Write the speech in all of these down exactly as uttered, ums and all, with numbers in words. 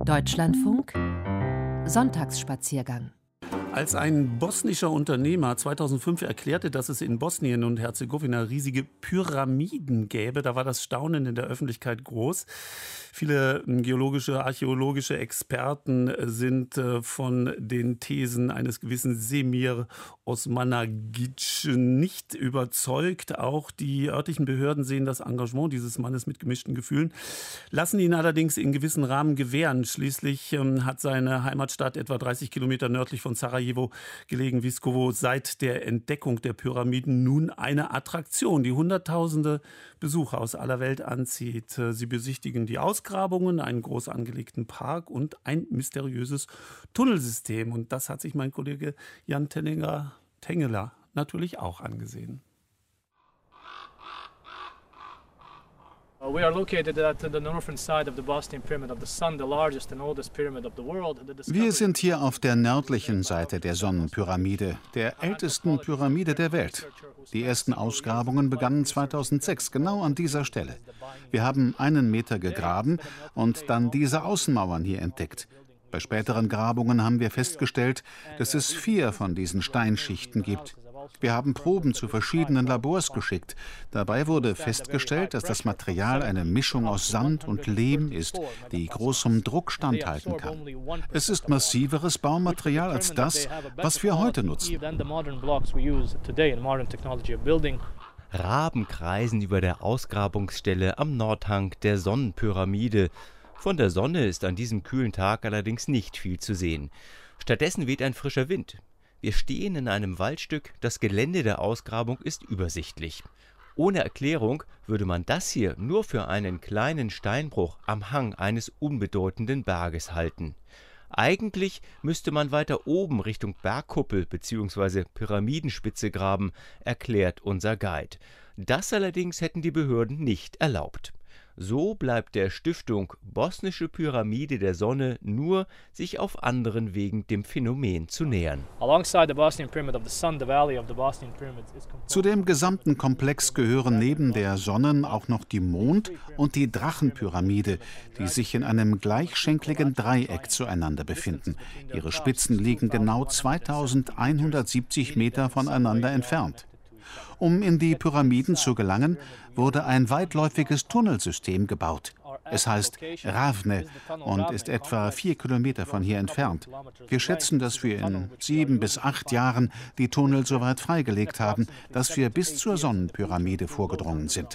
Deutschlandfunk Sonntagsspaziergang. Als ein bosnischer Unternehmer zweitausendfünf erklärte, dass es in Bosnien und Herzegowina riesige Pyramiden gäbe, da war das Staunen in der Öffentlichkeit groß. Viele geologische, archäologische Experten sind von den Thesen eines gewissen Semir Osmanagic nicht überzeugt. Auch die örtlichen Behörden sehen das Engagement dieses Mannes mit gemischten Gefühlen, lassen ihn allerdings in gewissen Rahmen gewähren. Schließlich ähm, hat seine Heimatstadt etwa dreißig Kilometer nördlich von Sarajevo gelegen, Viskovo, seit der Entdeckung der Pyramiden nun eine Attraktion, die Hunderttausende Besucher aus aller Welt anzieht. Sie besichtigen die Ausgrabungen, einen groß angelegten Park und ein mysteriöses Tunnelsystem. Und das hat sich mein Kollege Jan Tenninger, Tengeler natürlich auch angesehen. Wir sind hier auf der nördlichen Seite der Sonnenpyramide, der ältesten Pyramide der Welt. Die ersten Ausgrabungen begannen zweitausendsechs, genau an dieser Stelle. Wir haben einen Meter gegraben und dann diese Außenmauern hier entdeckt. Bei späteren Grabungen haben wir festgestellt, dass es vier von diesen Steinschichten gibt. Wir haben Proben zu verschiedenen Labors geschickt. Dabei wurde festgestellt, dass das Material eine Mischung aus Sand und Lehm ist, die großem Druck standhalten kann. Es ist massiveres Baumaterial als das, was wir heute nutzen. Raben kreisen über der Ausgrabungsstelle am Nordhang der Sonnenpyramide. Von der Sonne ist an diesem kühlen Tag allerdings nicht viel zu sehen. Stattdessen weht ein frischer Wind. Wir stehen in einem Waldstück, das Gelände der Ausgrabung ist übersichtlich. Ohne Erklärung würde man das hier nur für einen kleinen Steinbruch am Hang eines unbedeutenden Berges halten. Eigentlich müsste man weiter oben Richtung Bergkuppel bzw. Pyramidenspitze graben, erklärt unser Guide. Das allerdings hätten die Behörden nicht erlaubt. So bleibt der Stiftung Bosnische Pyramide der Sonne nur, sich auf anderen Wegen dem Phänomen zu nähern. Zu dem gesamten Komplex gehören neben der Sonnen- auch noch die Mond- und die Drachenpyramide, die sich in einem gleichschenkligen Dreieck zueinander befinden. Ihre Spitzen liegen genau zweitausendeinhundertsiebzig Meter voneinander entfernt. Um in die Pyramiden zu gelangen, wurde ein weitläufiges Tunnelsystem gebaut. Es heißt Ravne und ist etwa vier Kilometer von hier entfernt. Wir schätzen, dass wir in sieben bis acht Jahren die Tunnel so weit freigelegt haben, dass wir bis zur Sonnenpyramide vorgedrungen sind.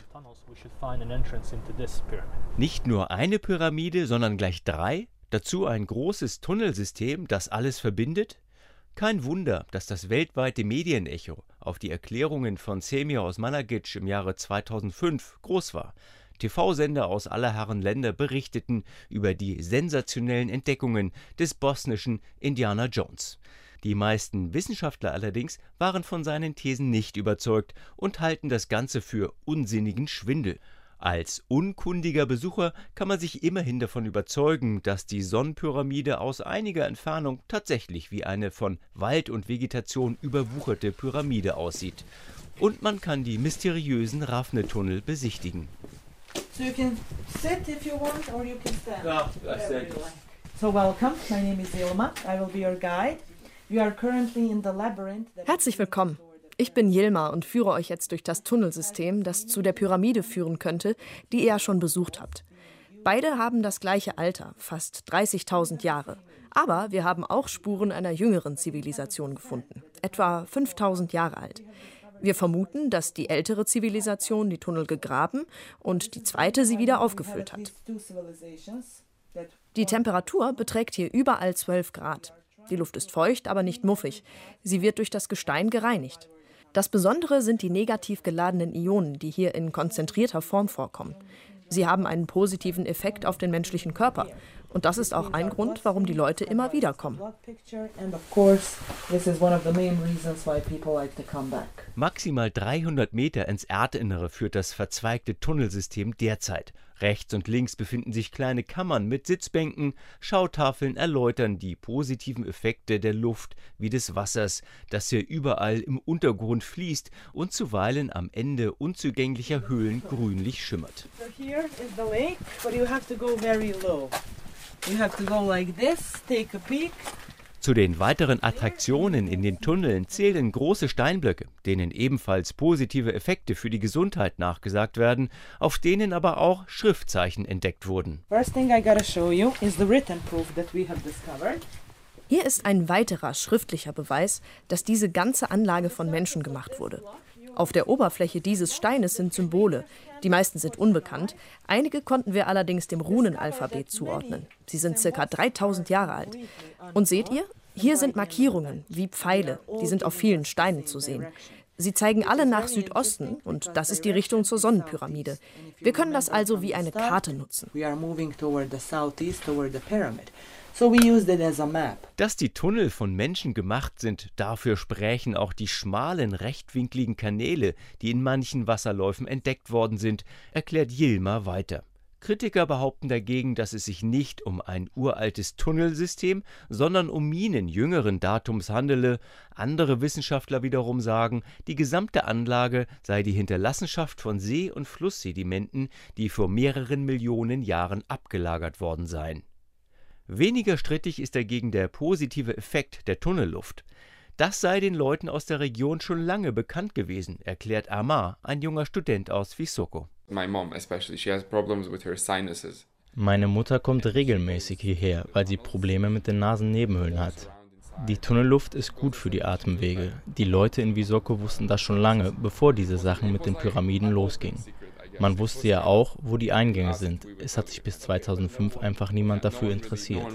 Nicht nur eine Pyramide, sondern gleich drei? Dazu ein großes Tunnelsystem, das alles verbindet? Kein Wunder, dass das weltweite Medienecho auf die Erklärungen von Semir Osmanagic im Jahre zweitausendfünf groß war. T V-Sender aus aller Herren Länder berichteten über die sensationellen Entdeckungen des bosnischen Indiana Jones. Die meisten Wissenschaftler allerdings waren von seinen Thesen nicht überzeugt und halten das Ganze für unsinnigen Schwindel. Als unkundiger Besucher kann man sich immerhin davon überzeugen, dass die Sonnenpyramide aus einiger Entfernung tatsächlich wie eine von Wald und Vegetation überwucherte Pyramide aussieht. Und man kann die mysteriösen Ravne-Tunnel besichtigen. So you can sit if you want or you can stand. No, I sit. So welcome, my name is Ilma, I will be your guide. You are currently in the labyrinth. Herzlich willkommen. Ich bin Yilma und führe euch jetzt durch das Tunnelsystem, das zu der Pyramide führen könnte, die ihr ja schon besucht habt. Beide haben das gleiche Alter, fast dreißigtausend Jahre. Aber wir haben auch Spuren einer jüngeren Zivilisation gefunden, etwa fünftausend Jahre alt. Wir vermuten, dass die ältere Zivilisation die Tunnel gegraben und die zweite sie wieder aufgefüllt hat. Die Temperatur beträgt hier überall zwölf Grad. Die Luft ist feucht, aber nicht muffig. Sie wird durch das Gestein gereinigt. Das Besondere sind die negativ geladenen Ionen, die hier in konzentrierter Form vorkommen. Sie haben einen positiven Effekt auf den menschlichen Körper. Und das ist auch ein Grund, warum die Leute immer wieder kommen. Maximal dreihundert Meter ins Erdinnere führt das verzweigte Tunnelsystem derzeit. Rechts und links befinden sich kleine Kammern mit Sitzbänken. Schautafeln erläutern die positiven Effekte der Luft wie des Wassers, das hier überall im Untergrund fließt und zuweilen am Ende unzugänglicher Höhlen grünlich schimmert. You have to go like this, take a peek. Zu den weiteren Attraktionen in den Tunneln zählen große Steinblöcke, denen ebenfalls positive Effekte für die Gesundheit nachgesagt werden, auf denen aber auch Schriftzeichen entdeckt wurden. First thing I gotta show you is the written proof that we have discovered. Hier ist ein weiterer schriftlicher Beweis, dass diese ganze Anlage von Menschen gemacht wurde. Auf der Oberfläche dieses Steines sind Symbole. Die meisten sind unbekannt. Einige konnten wir allerdings dem Runenalphabet zuordnen. Sie sind circa dreitausend Jahre alt. Und seht ihr? Hier sind Markierungen, wie Pfeile. Die sind auf vielen Steinen zu sehen. Sie zeigen alle nach Südosten und das ist die Richtung zur Sonnenpyramide. Wir können das also wie eine Karte nutzen. So we used it as a map. Dass die Tunnel von Menschen gemacht sind, dafür sprechen auch die schmalen, rechtwinkligen Kanäle, die in manchen Wasserläufen entdeckt worden sind, erklärt Yilmaz weiter. Kritiker behaupten dagegen, dass es sich nicht um ein uraltes Tunnelsystem, sondern um Minen jüngeren Datums handele. Andere Wissenschaftler wiederum sagen, die gesamte Anlage sei die Hinterlassenschaft von See- und Flusssedimenten, die vor mehreren Millionen Jahren abgelagert worden seien. Weniger strittig ist dagegen der positive Effekt der Tunnelluft. Das sei den Leuten aus der Region schon lange bekannt gewesen, erklärt Amar, ein junger Student aus Visoko. Meine Mutter kommt regelmäßig hierher, weil sie Probleme mit den Nasennebenhöhlen hat. Die Tunnelluft ist gut für die Atemwege. Die Leute in Visoko wussten das schon lange, bevor diese Sachen mit den Pyramiden losgingen. Man wusste ja auch, wo die Eingänge sind. Es hat sich bis zweitausendfünf einfach niemand dafür interessiert.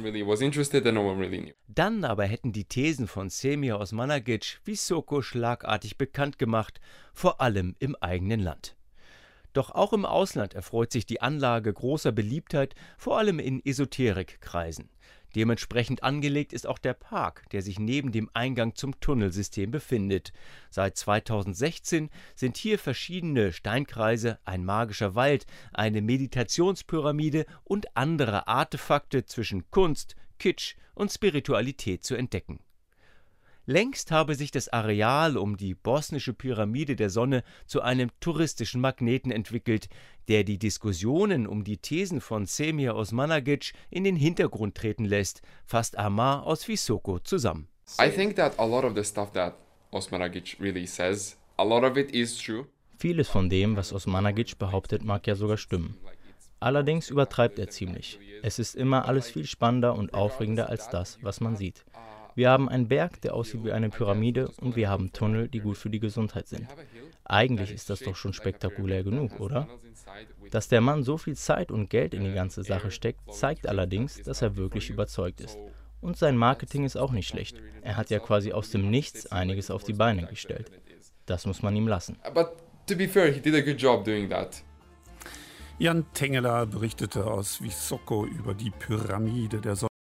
Dann aber hätten die Thesen von Semir Osmanagic Visoko schlagartig bekannt gemacht, vor allem im eigenen Land. Doch auch im Ausland erfreut sich die Anlage großer Beliebtheit, vor allem in Esoterikkreisen. Dementsprechend angelegt ist auch der Park, der sich neben dem Eingang zum Tunnelsystem befindet. Seit zweitausendsechzehn sind hier verschiedene Steinkreise, ein magischer Wald, eine Meditationspyramide und andere Artefakte zwischen Kunst, Kitsch und Spiritualität zu entdecken. Längst habe sich das Areal um die bosnische Pyramide der Sonne zu einem touristischen Magneten entwickelt, der die Diskussionen um die Thesen von Semir Osmanagic in den Hintergrund treten lässt, fasst Amar aus Visoko zusammen. I think that a lot of the stuff that Osmanagic really says, a lot of it is true. Vieles von dem, was Osmanagic behauptet, mag ja sogar stimmen. Allerdings übertreibt er ziemlich. Es ist immer alles viel spannender und aufregender als das, was man sieht. Wir haben einen Berg, der aussieht wie eine Pyramide, und wir haben Tunnel, die gut für die Gesundheit sind. Eigentlich ist das doch schon spektakulär genug, oder? Dass der Mann so viel Zeit und Geld in die ganze Sache steckt, zeigt allerdings, dass er wirklich überzeugt ist. Und sein Marketing ist auch nicht schlecht. Er hat ja quasi aus dem Nichts einiges auf die Beine gestellt. Das muss man ihm lassen. But to be fair, he did a good job doing that. Jan Tengeler berichtete aus Visoko über die Pyramide der Sonne.